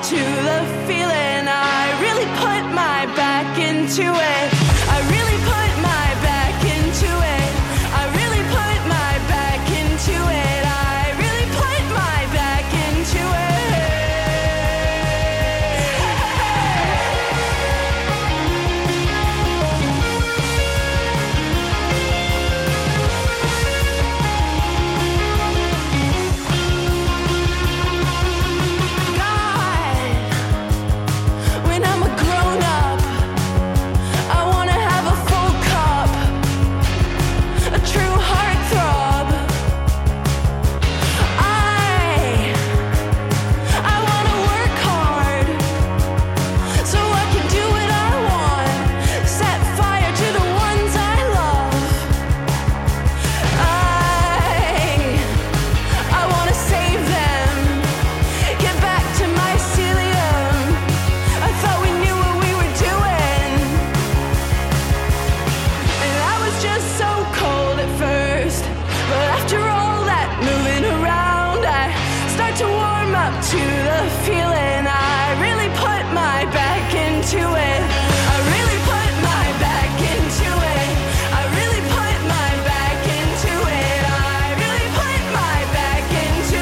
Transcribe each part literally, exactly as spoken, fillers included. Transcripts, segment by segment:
to the feeling. I really put my back into it. I really put my back into it. I really put my back into it. I really put my back into it. To the feeling, I really put my back into it. I really put my back into it. I really put my back into it. I really put my back into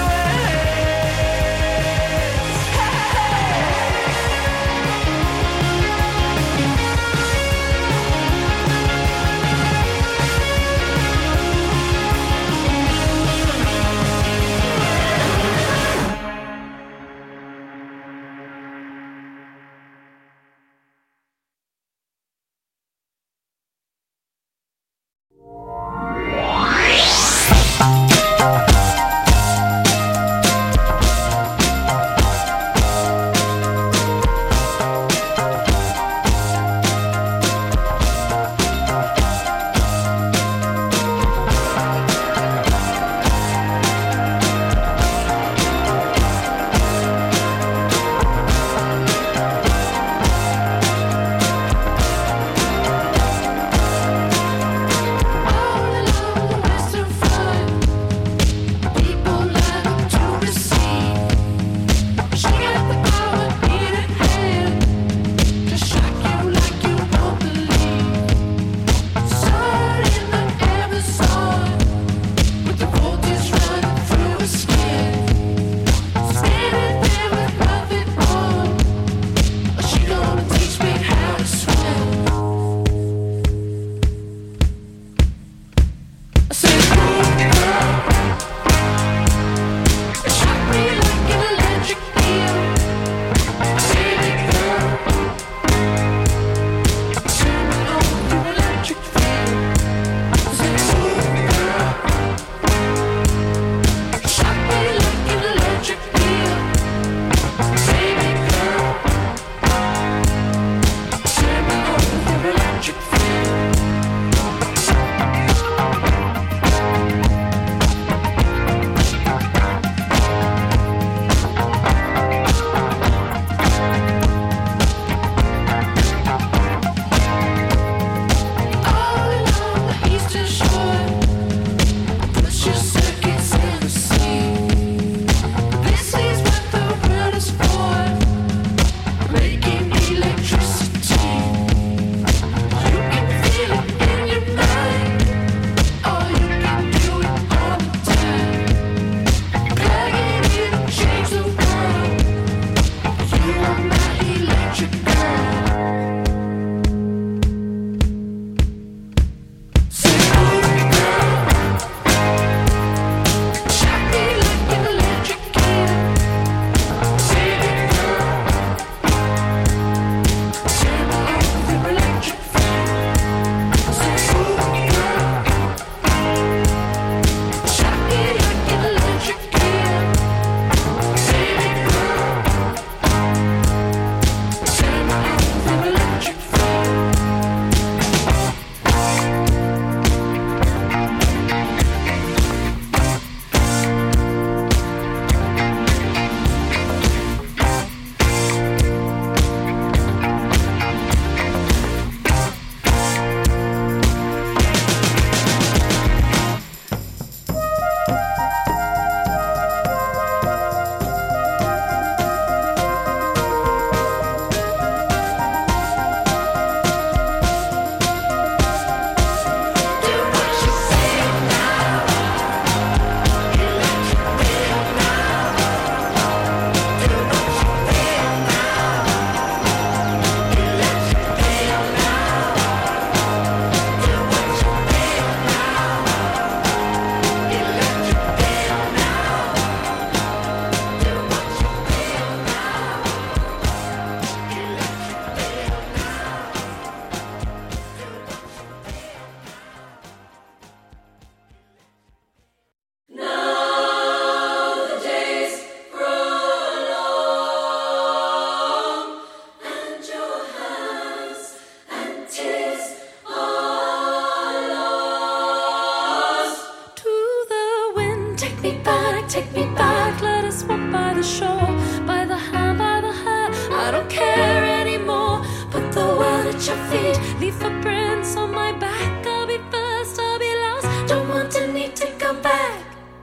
the shore, by the hand, by the hand. I don't care anymore. Put the world at your feet, leave footprints on my back. I'll be first, I'll be last. Don't want to need to go back.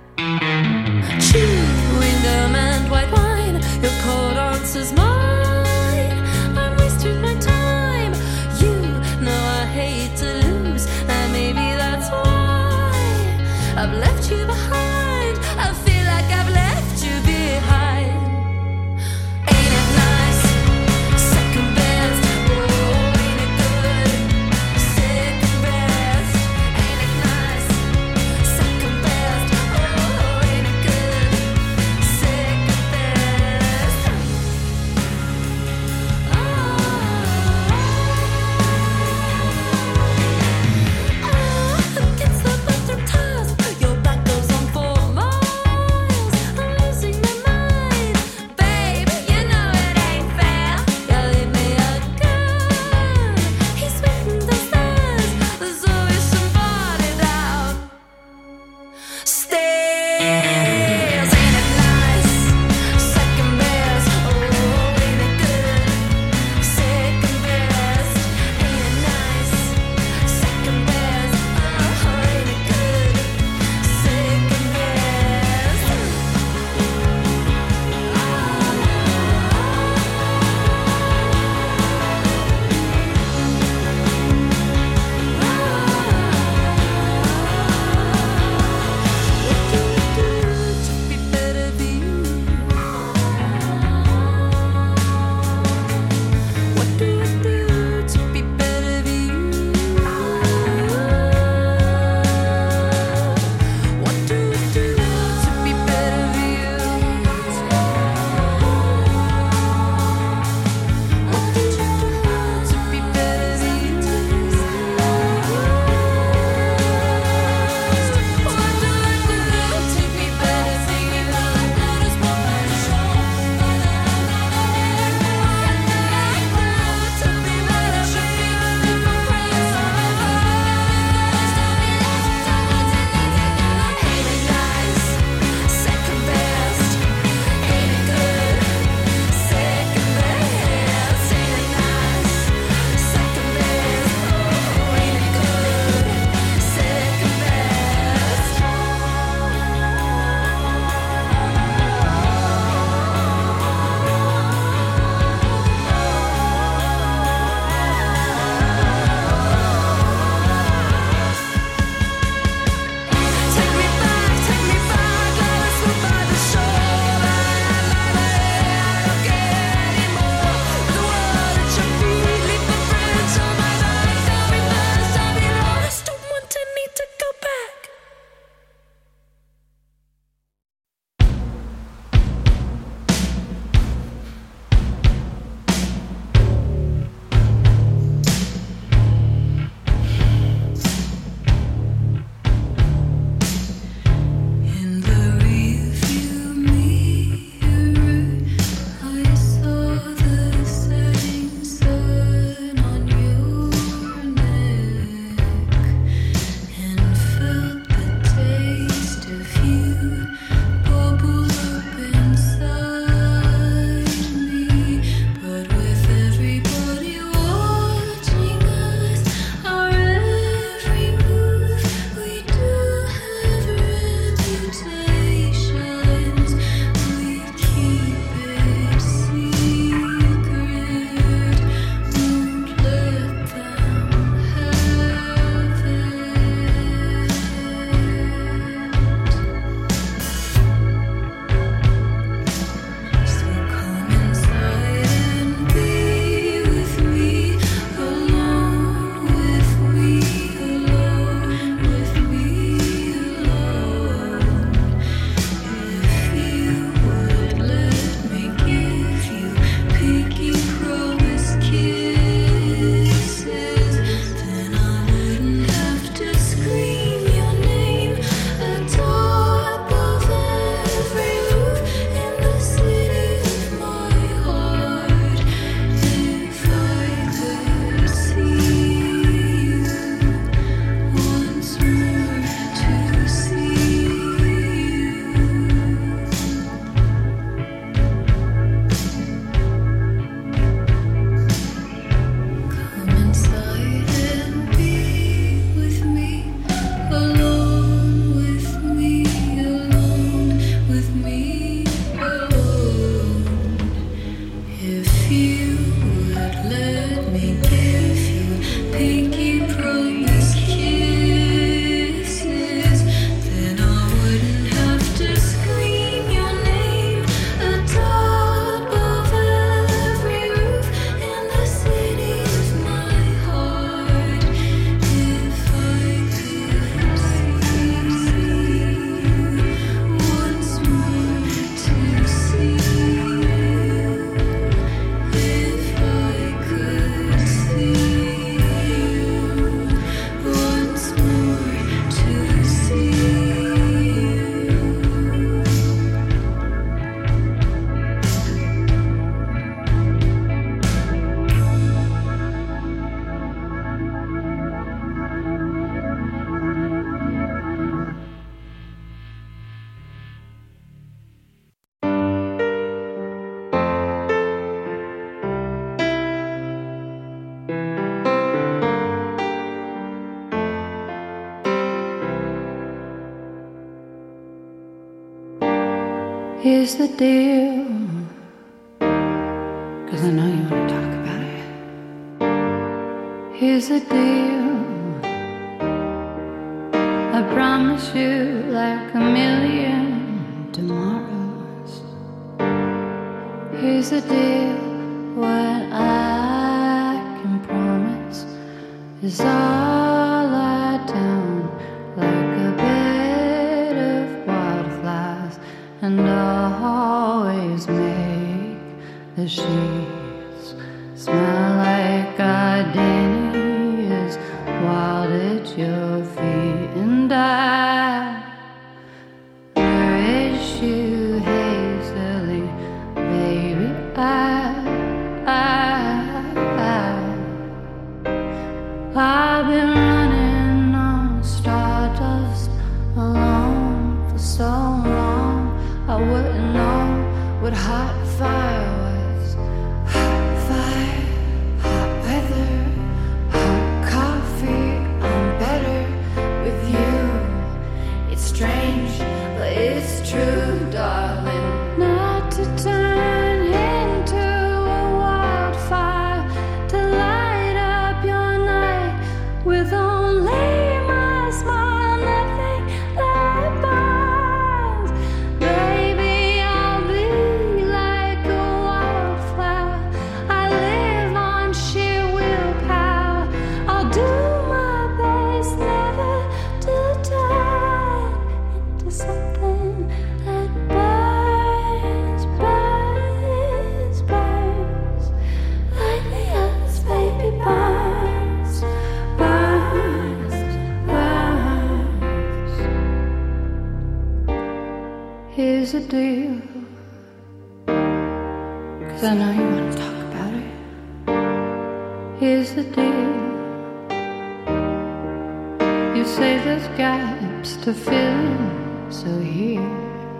Chewing gum and white wine, your cold answer's mine. I'm wasting my time. You know I hate to lose, and maybe that's why I've left you behind. I feel like I've left you behind. Ain't it nice? Second best. Oh, ain't it good? Second best. Here's the deal, 'cause I know you want to talk about it. Here's the deal, I promise you like a million tomorrows. Here's the deal, what I can promise is I'll lie down like a bed of wildflowers, and I'll always make the sheets smell like gardenias wild at your feet, and I nourish you hazily, baby. I, I, I, I've been running on stardust alone for so long, I wouldn't know what hot fire was. Hot fire, hot weather, hot coffee. I'm better with you. It's strange, but it's true, darling. Not to turn into a wildfire, to light up your night with only my smile, nothing that burns. Baby, I'll be like a wildflower. I live on sheer willpower. I'll do my best never to turn into something that burns, burns, burns like the others, baby, burns, burns, burns. Here's the deal, 'cause I know you want to talk about it. Here's the deal, you say there's gaps to fill in, so here.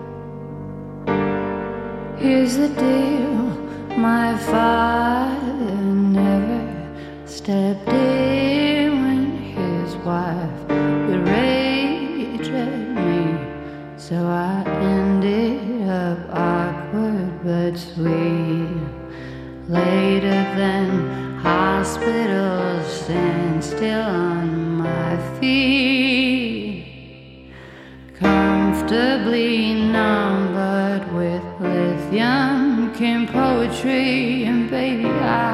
Here's the deal, my father never stepped in when his wife would rage at me, so I ended up awkward but sweet. Later than hospitals, stand still on my feet, comfortably numbered with lithium came poetry, and baby, I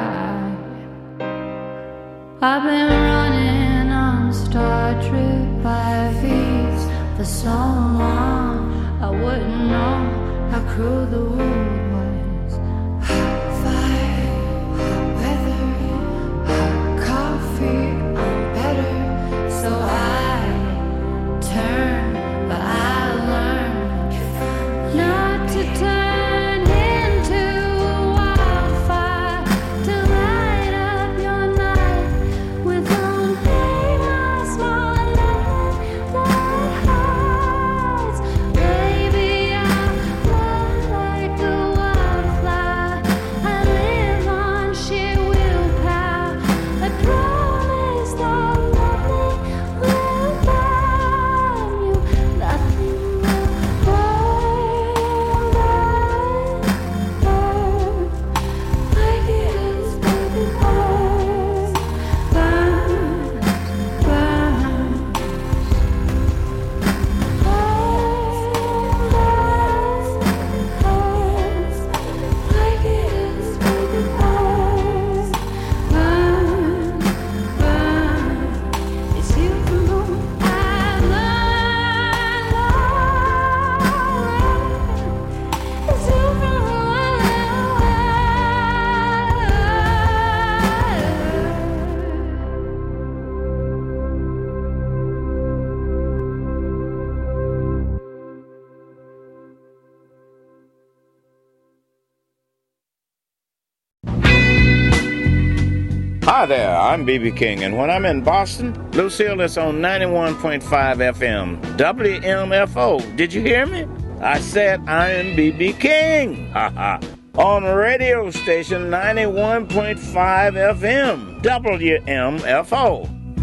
I've been running on Star Trek by V's for so long, I wouldn't know how cruel the world was. Hot fire, hot weather, hot coffee. I'm better, so I turn, but I learn not to turn into a wildfire, to light up your night with only my smile, nothing that hides. Baby, I'm not like a wildflower. I live on sheer willpower. I promise that nothing will burn you, nothing will burn, burn, burn like it is, baby, burn, burn, burn, burn, like it is, baby, burn, burn, burn. It's you from whom I've learned. It's you from whom I've Hi there, I'm B B King, and when I'm in Boston, Lucille is on ninety-one point five F M, W M F O. Did you hear me? I said I'm B B King. Ha ha. On radio station ninety-one point five F M, W M F O.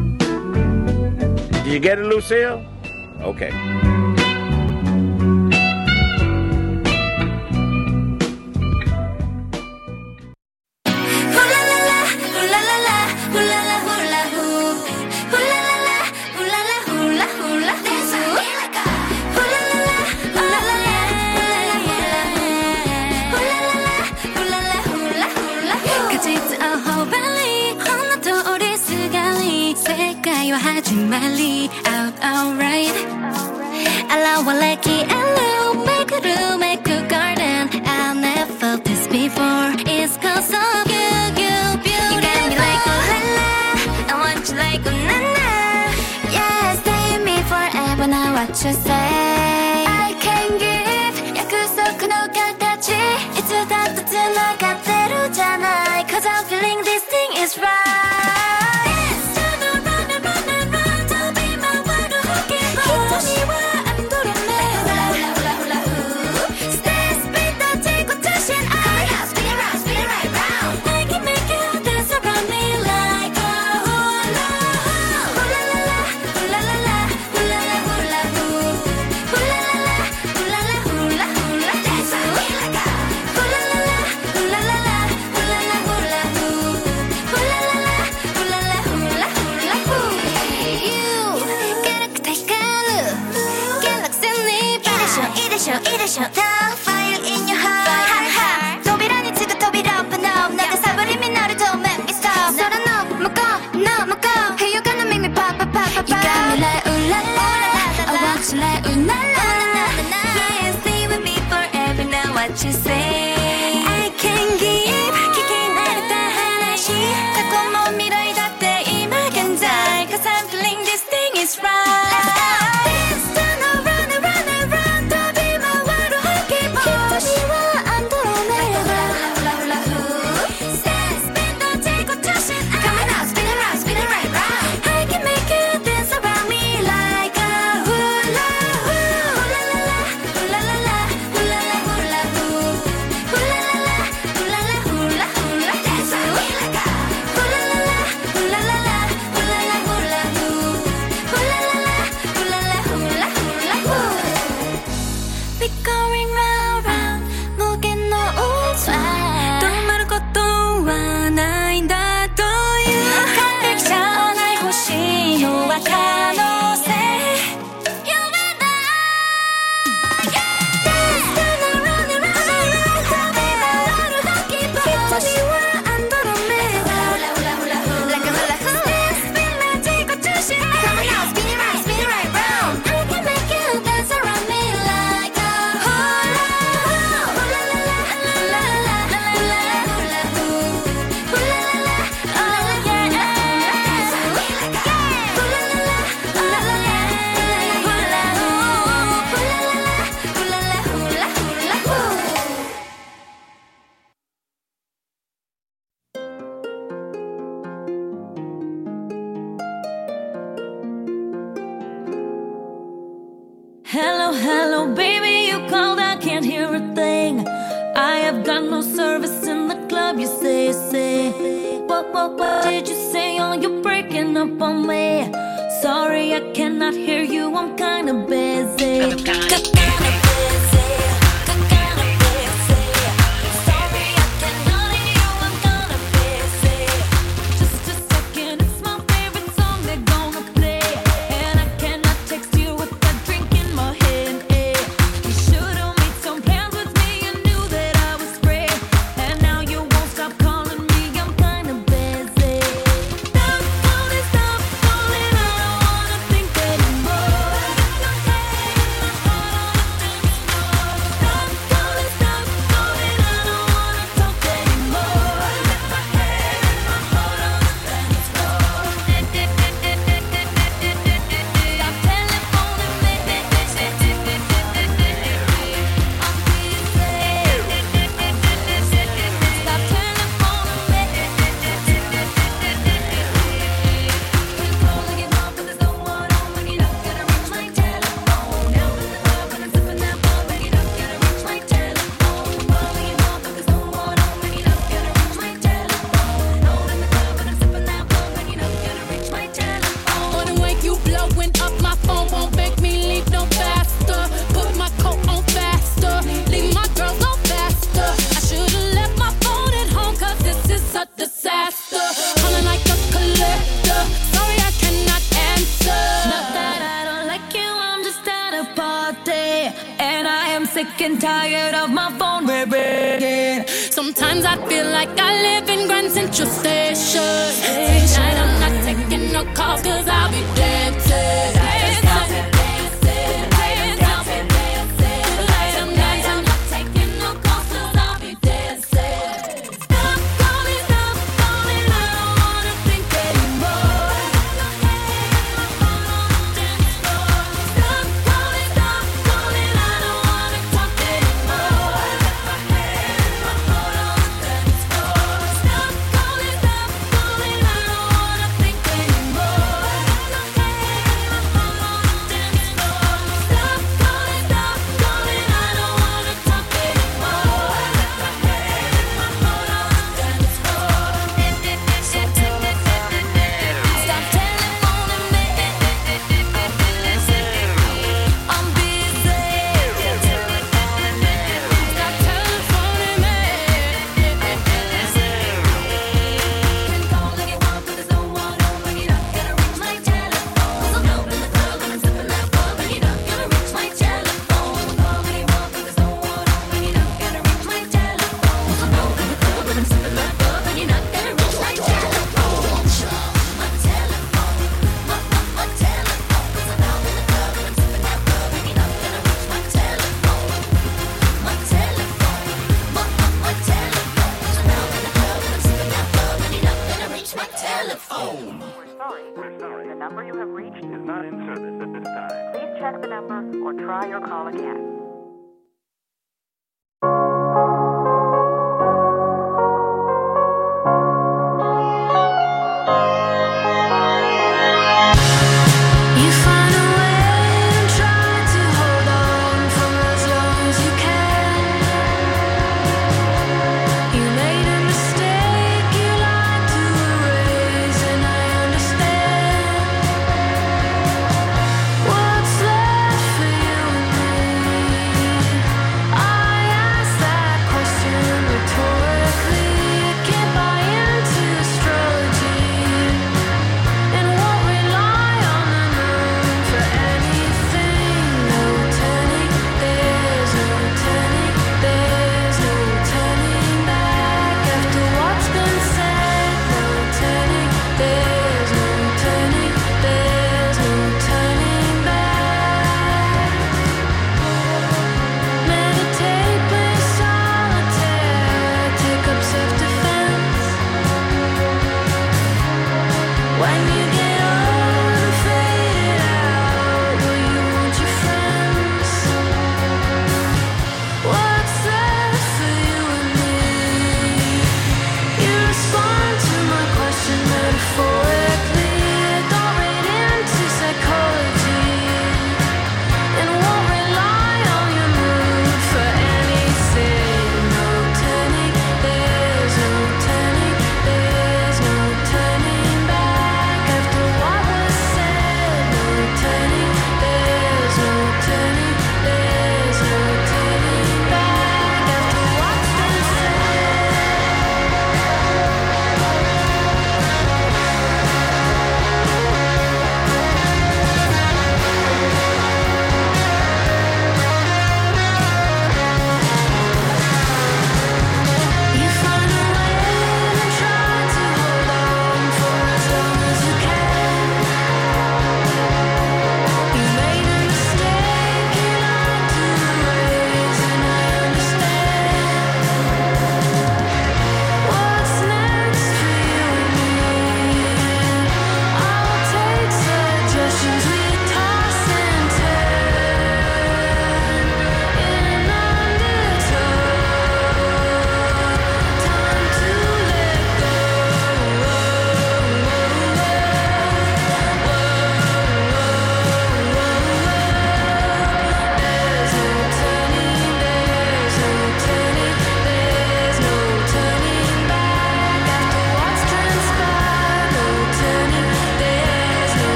Did you get it, Lucille? Okay. 거짓말이 out alright. Allow a lucky allow make a room make a garden. I never felt this before. It's cause of you, you beautiful. You got me like a la la. I want you like a na na. Yeah, stay with me forever. Now what you say? I can give. 약속은 똑같았지. 이 두 단도 지나간 대로잖아. Cause I'm feeling this thing is right. The fire in your heart. 도비라니 지금 도비라 open up. 나가 사버리면 너를 don't make me stop. 너랑 너무 go, 너무 go. Hey, you gonna make me pop, pop, pop, pop. You got me like ooh la la. I want you like ooh la la. Yeah, stay with me forever. Now what you say? I can give. 기긴 나를 다 하나씩. 갖고 못 밀어이 닿대 이 막연잘. Cause I'm feeling this thing is right. Hello, hello, baby, you called, I can't hear a thing. I have got no service in the club, you say, say. What, what, what did you say? Oh, you're breaking up on me. Sorry, I cannot hear you, I'm kinda busy. I'm kinda busy. sick and tired of my phone ringing. Sometimes I feel like I live in Grand Central Station. Tonight I'm not taking no call calls, cause I'll be dancing. Dancing, dancing, dancing, dancing. Like I'm dancing, I'm not taking no calls, cause I'll be dancing. Stop calling, stop calling, I don't wanna think anymore. Dance floor. Stop calling, stop calling, I don't wanna talk anymore. My head, my heart on the dance floor. Stop calling, stop calling, I don't wanna think anymore. My head, my heart on the dance floor. Stop calling, stop calling, I don't wanna talk anymore. My head, my heart on the dance floor. Stop telephoning me. Stop telephoning me. I'm busy. Stop telephoning me. Stop telefoning me. Can call if you want, but there's no one home when you're not gonna reach my telephone. 'Cause I'm out in the club and I'm sipping that bub and you're not gonna reach my telephone. Call if you want, but there's no one home when you're not gonna reach my telephone. 'Cause I'm out in the club and I'm sipping that bub and you're not gonna reach my telephone. My telephone, my, my, my telephone. 'Cause I'm out in the club and I'm sipping that bub and you're not gonna reach my telephone. My telephone, my, my, my telephone. 'Cause I'm out in the club and I'm sipping that bub and you're not gonna reach my telephone. We're sorry. We're sorry. The number you have reached is not in service at this time. Please check the number or try your call again. You find a way and try to hold on for as long as you can. You made a mistake you like to erase, and I understand. What's left for you and me?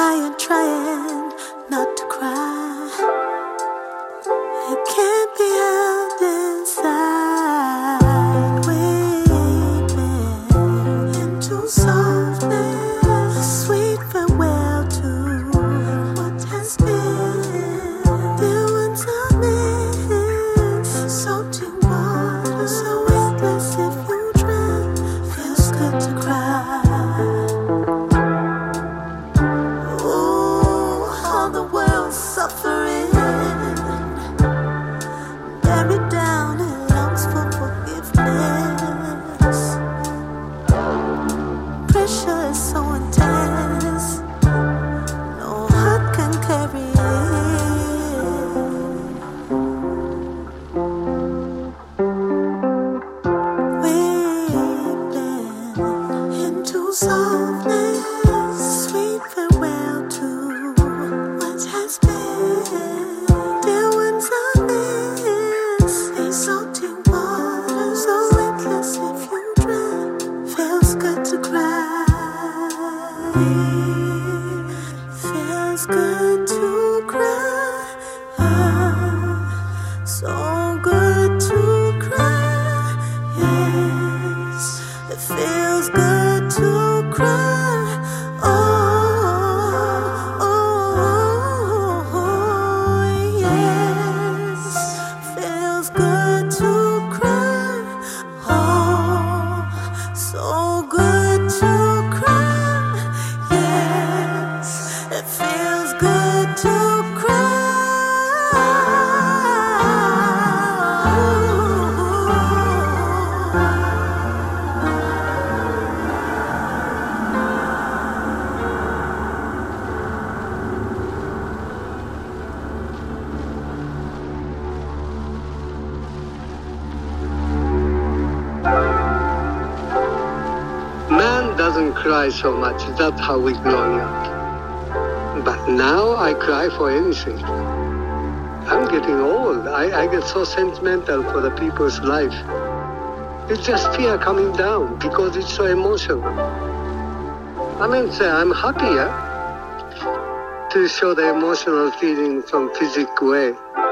trying, trying not to cry. It can't be held inside. Weeping into softness, a sweet farewell to what has been. There once I missed salty water, so endless if you drown. Feels good to cry. Suffering, buried down in lungs for forgiveness. Pressure is so intense, no heart can carry it. Weeping into softness, sweet farewell to what has been. There once I missed these salty waters, so endless if you drown. Feels good to cry. Feels good to cry. So good to cry. Yes, it feels good to cry. Oh. Cry so much. That's how we growing up. But now I cry for anything. I'm getting old. I, I get so sentimental for the people's life. It's just fear coming down because it's so emotional. I mean, say I'm happier to show the emotional feeling from physical way.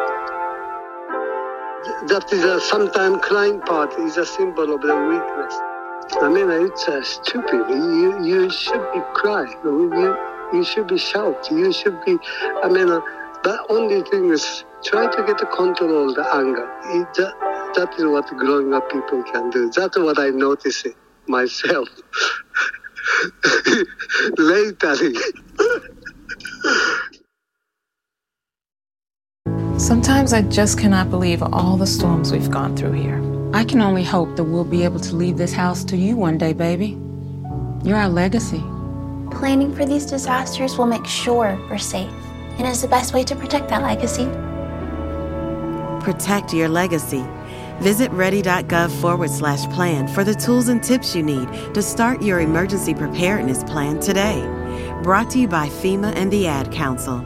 That is a sometimes crying part is a symbol of the weakness. I mean, it's uh, stupid. You you should be crying. You you should be shout. You should be. I mean, uh, the only thing is try to get the control of the anger. It, that, that is what growing up people can do. That's what I notice it myself. Lately. Sometimes I just cannot believe all the storms we've gone through here. I can only hope that we'll be able to leave this house to you one day, baby. You're our legacy. Planning for these disasters will make sure we're safe, and is the best way to protect that legacy. Protect your legacy. Visit ready.gov forward slash plan for the tools and tips you need to start your emergency preparedness plan today. Brought to you by FEMA and the Ad Council.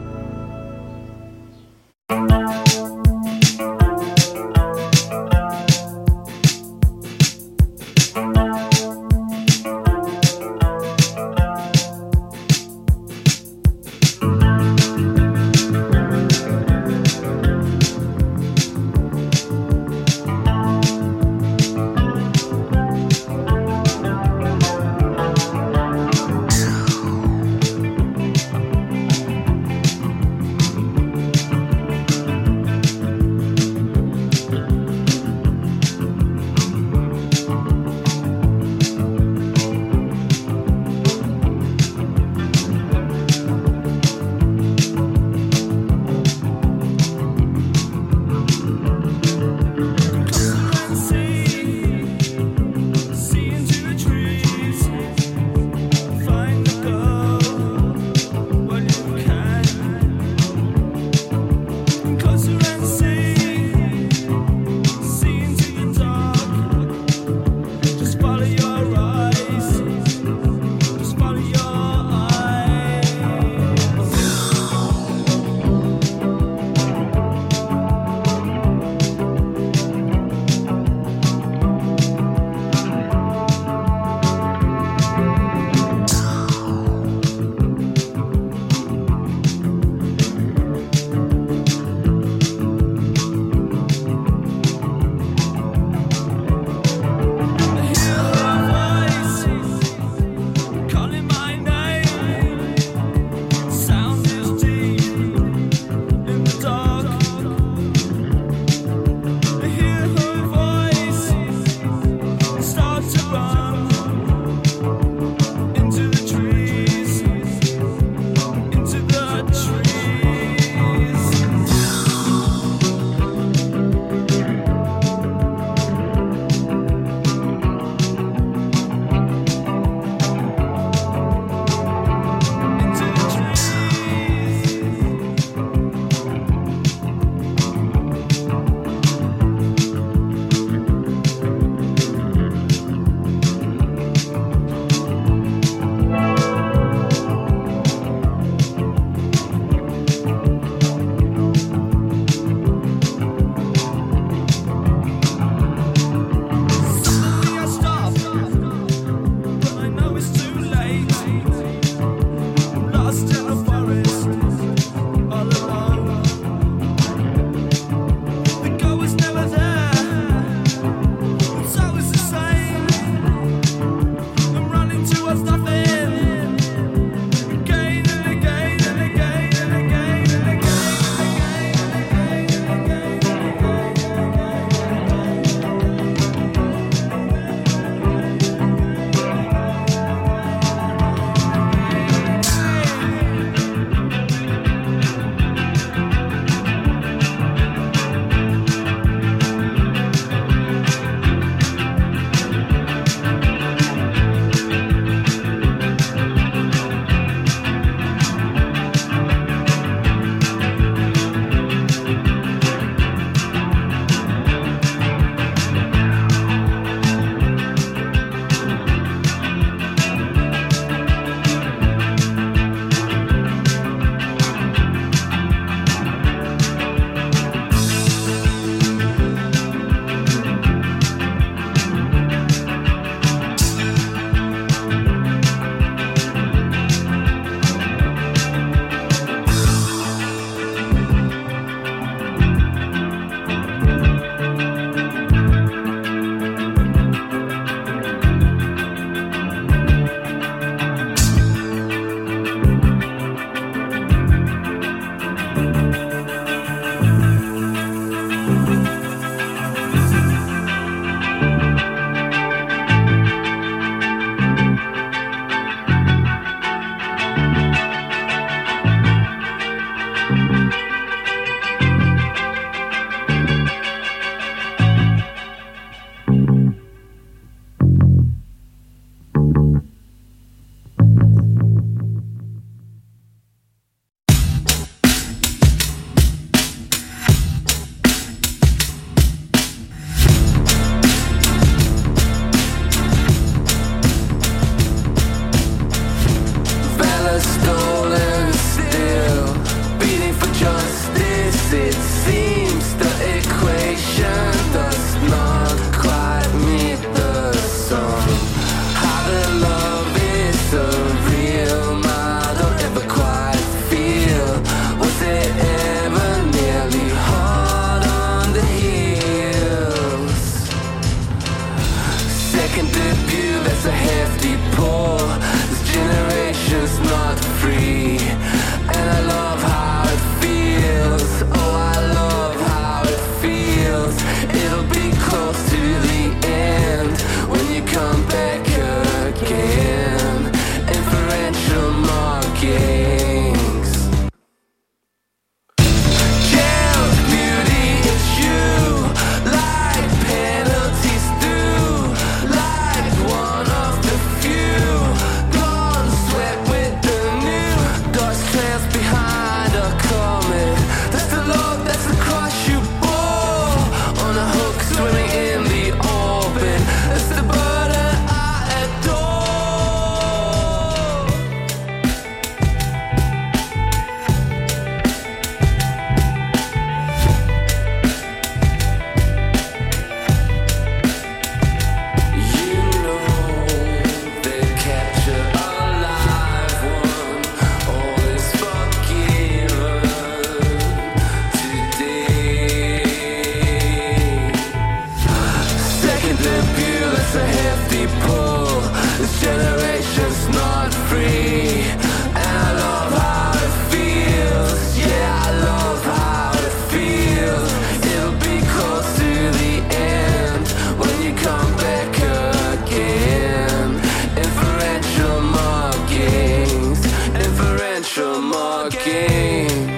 stockings.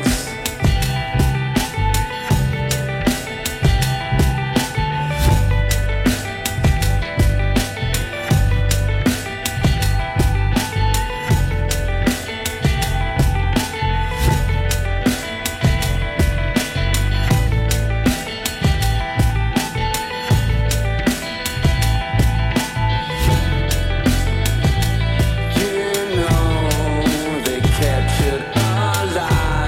You know they kept it alive.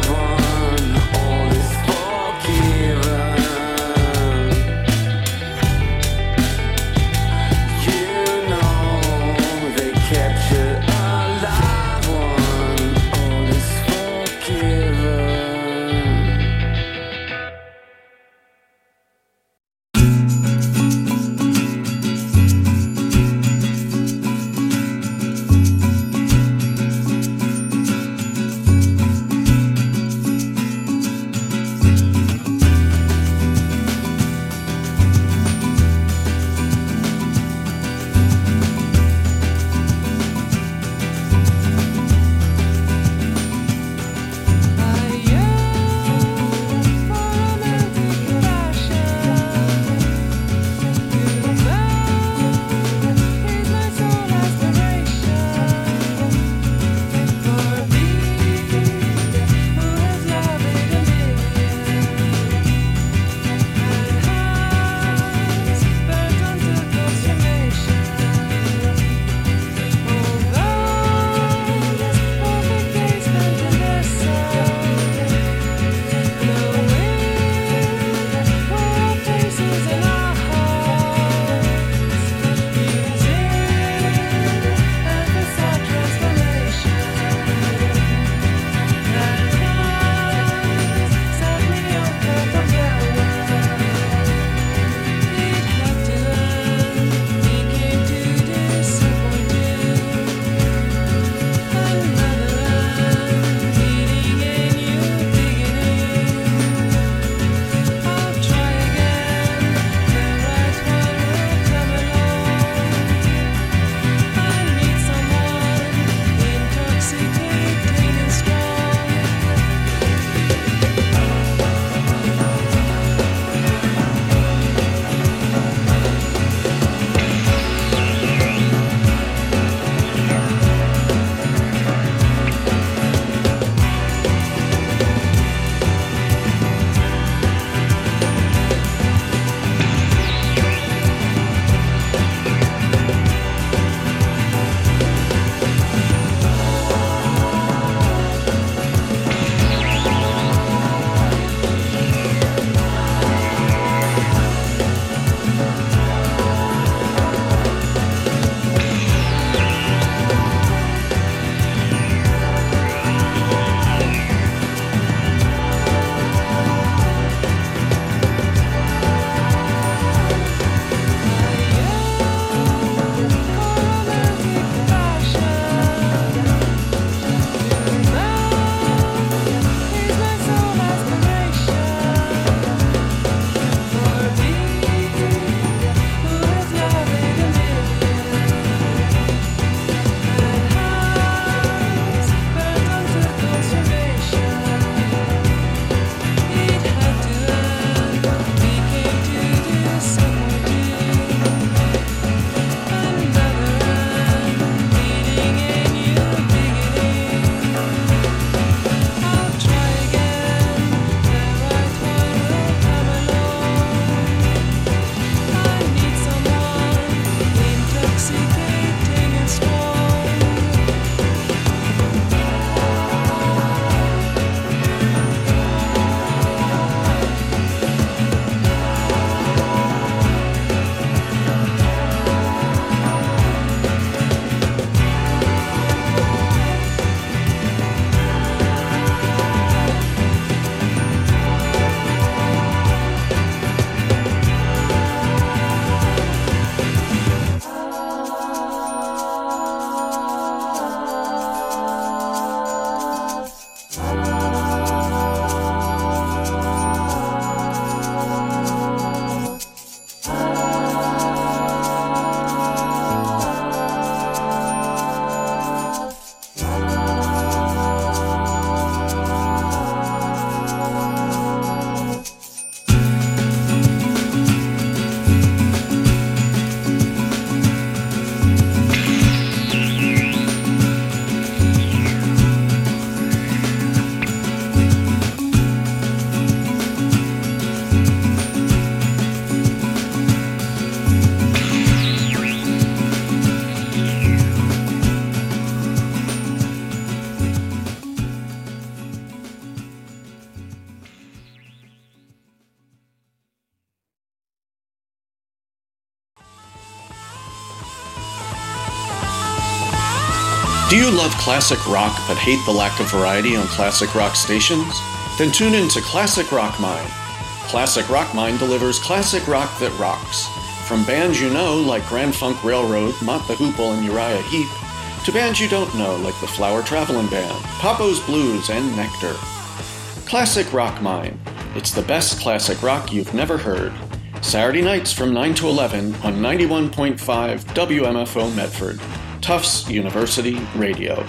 Do you love classic rock but hate the lack of variety on classic rock stations? Then tune in to Classic Rock Mine. Classic Rock Mine delivers classic rock that rocks. From bands you know like Grand Funk Railroad, Mott the Hoople, and Uriah Heep, to bands you don't know like the Flower Traveling Band, Papo's Blues, and Nectar. Classic Rock Mine. It's the best classic rock you've never heard. Saturday nights from nine to eleven on ninety-one point five W M F O Medford, Tufts University Radio.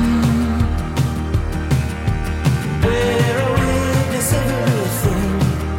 Where a witness everything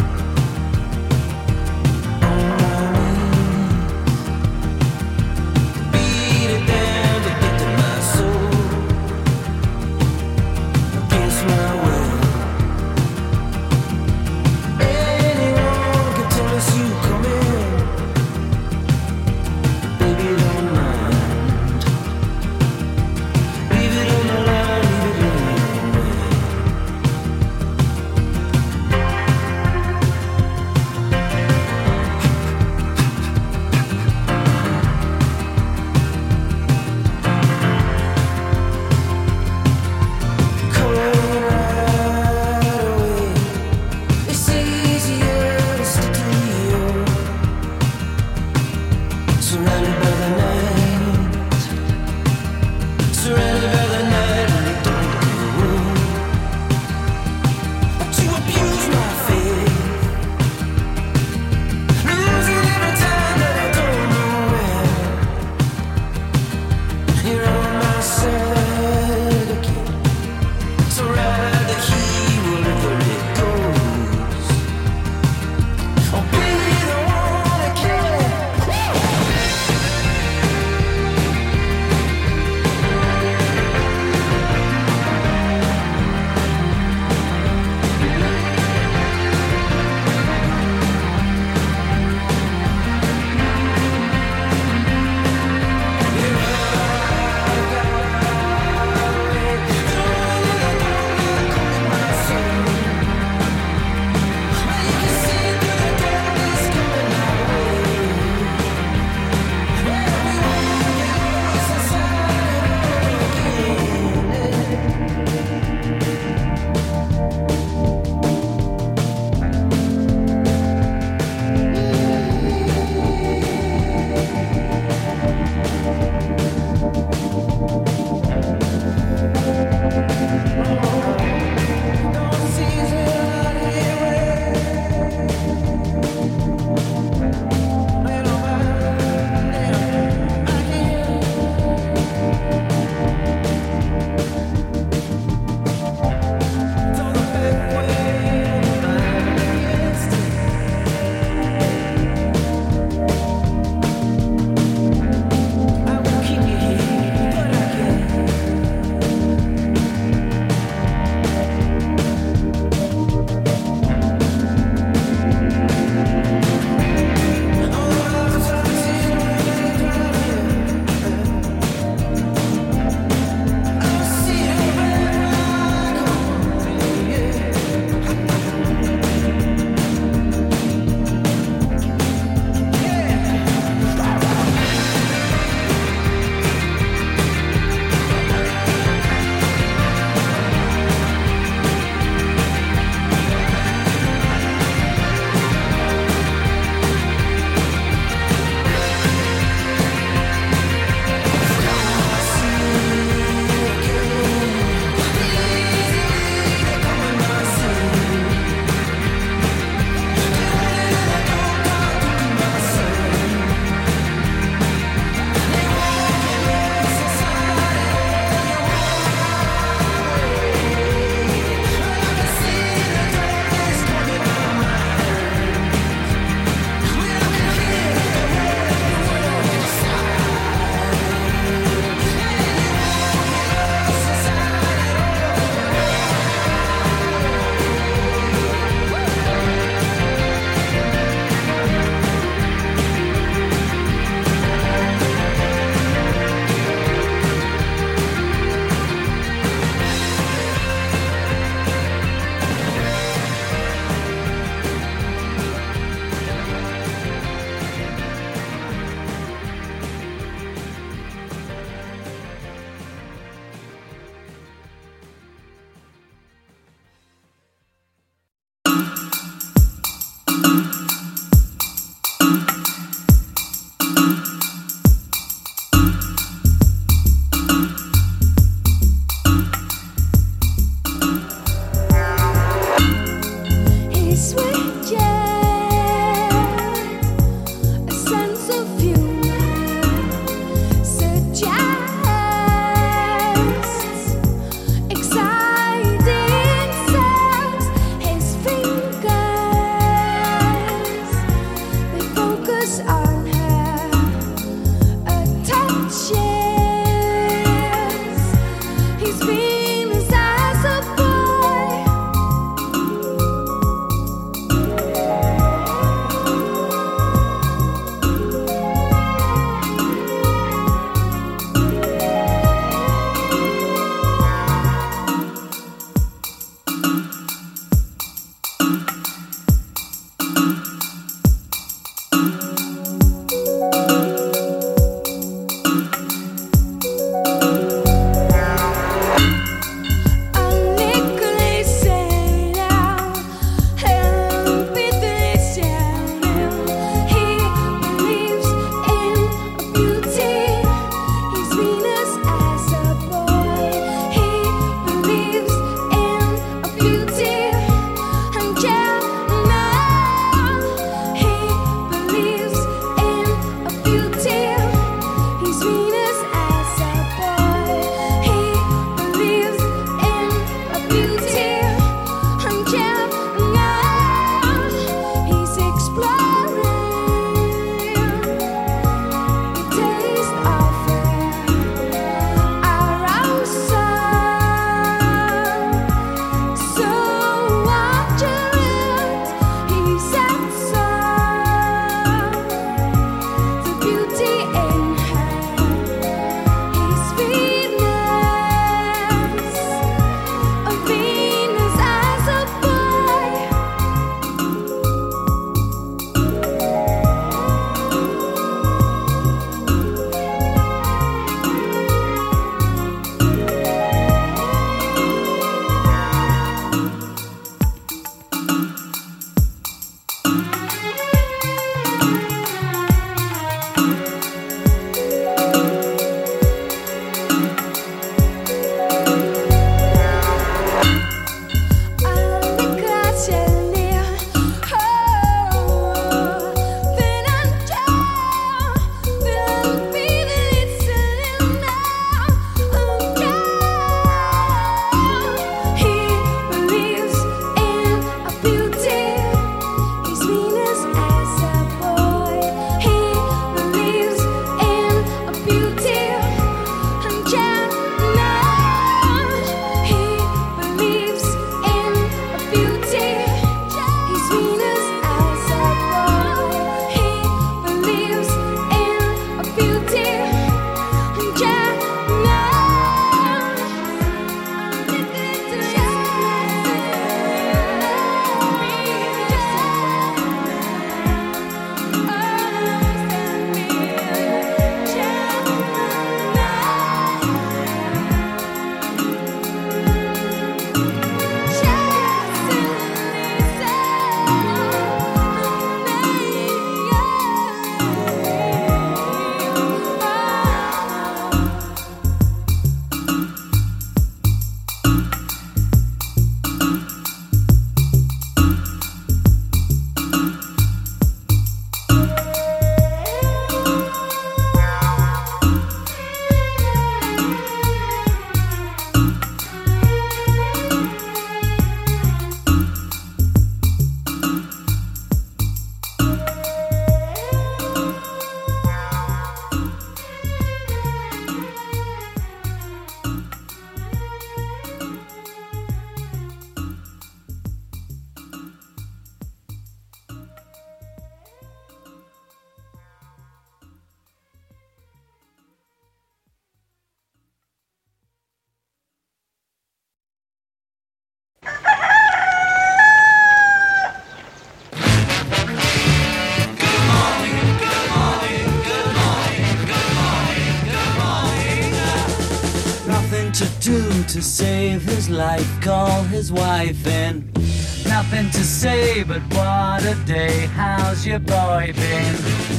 to save his life, call his wife in. Nothing to say but what a day, how's your boy been?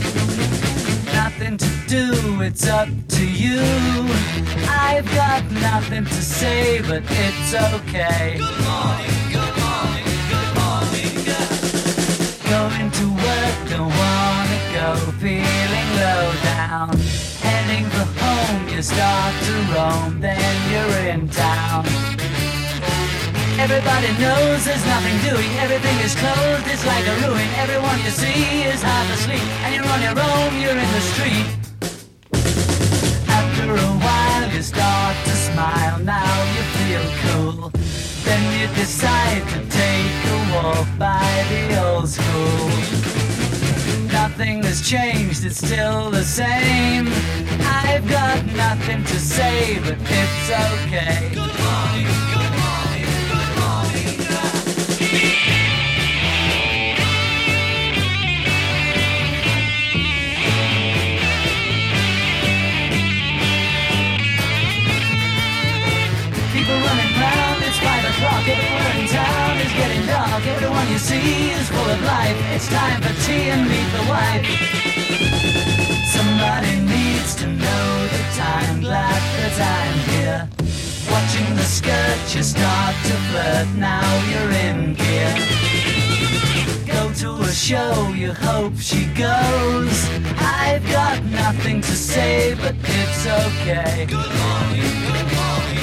Nothing to do, it's up to you. I've got nothing to say but it's okay. Good morning, good morning, good morning. Going to work, don't wanna go, feeling low down. Heading for home, you start to roam, then you're in town. Everybody knows there's nothing doing, everything is closed, it's like a ruin. Everyone you see is half asleep, and you're on your own, you're in the street. After a while you start to smile, now you feel cool. Then you decide to take a walk by the old school. Nothing has changed, it's still the same. I've got nothing to say, but it's okay. Good morning, good morning, good morning. People running round, it's five o'clock. Everywhere in town is getting dark. Everyone you see is full of life. It's time for tea and meet the wife. Somebody needs to know the time. Glad that I'm here. Watching the skirt, you start to flirt. Now you're in gear. Go to a show, you hope she goes. I've got nothing to say, but it's okay. Good morning, good morning.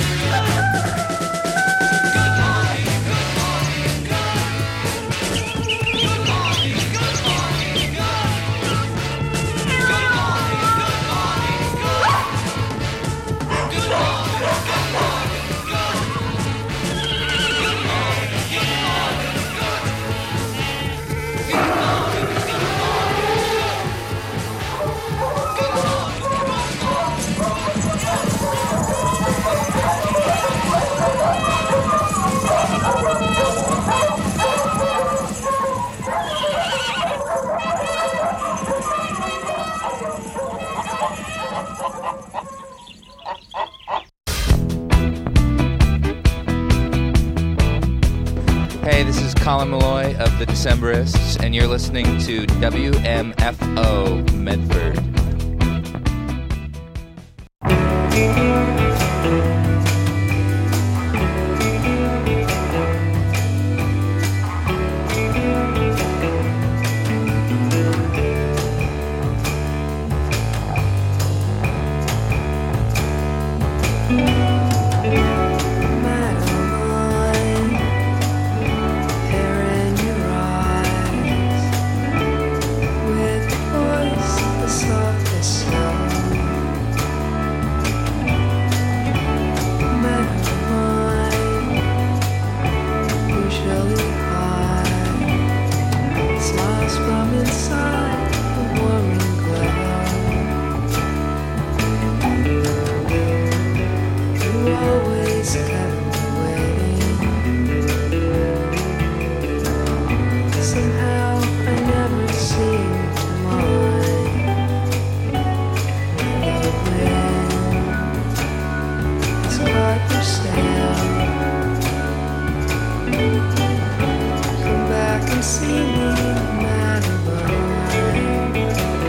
Hey, this is Colin Malloy of the Decemberists, and you're listening to W M F O Medford.